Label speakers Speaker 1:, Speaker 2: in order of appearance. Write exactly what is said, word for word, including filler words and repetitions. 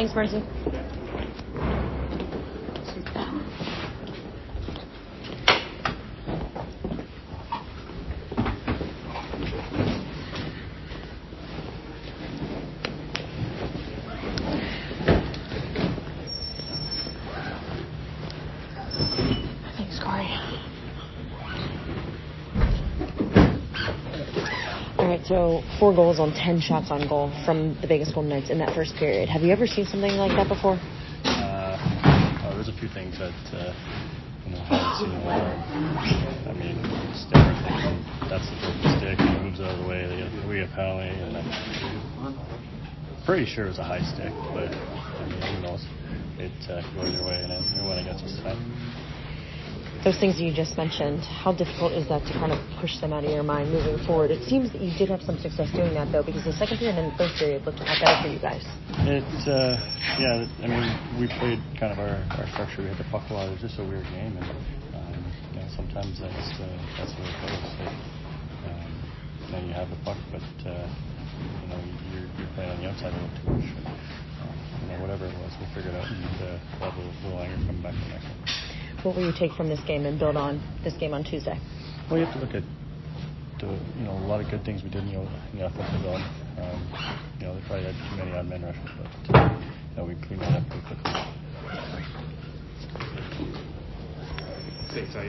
Speaker 1: Thanks, Marcy. Thanks, Corey. All right, so four goals on ten shots on goal from the Vegas Golden Knights in that first period. Have you ever seen something like that before?
Speaker 2: Uh, oh, there's a few things that uh, you know haven't seen. Uh, I mean, stick. That's the broken stick. He moves out of the way. They get, we get a penalty, and I'm pretty sure it was a high stick, but I mean, who knows? It uh, could go either way, and it, it went against us tonight.
Speaker 1: Those things you just mentioned, how difficult is that to kind of push them out of your mind moving forward? It seems that you did have some success doing that, though, because the second period and the third period looked a lot better for you guys.
Speaker 2: It, uh, yeah, I mean, we played kind of our, our structure. We had the puck a lot. It was just a weird game, and um, you know, sometimes that's uh, that's the way it goes. Like, um, you know, you have the puck, but uh, you know, you're, you're playing on the outside a little too much. And, uh, you know, whatever it was, we figured out, and uh, we'll have a little anger coming back the next one.
Speaker 1: What will you take from this game and build on this game on Tuesday?
Speaker 2: Well, you have to look at the, you know, a lot of good things we did in the, in the offensive zone. Um, you know, they probably had too many odd man rushes, but uh, you know, we cleaned that up pretty quickly.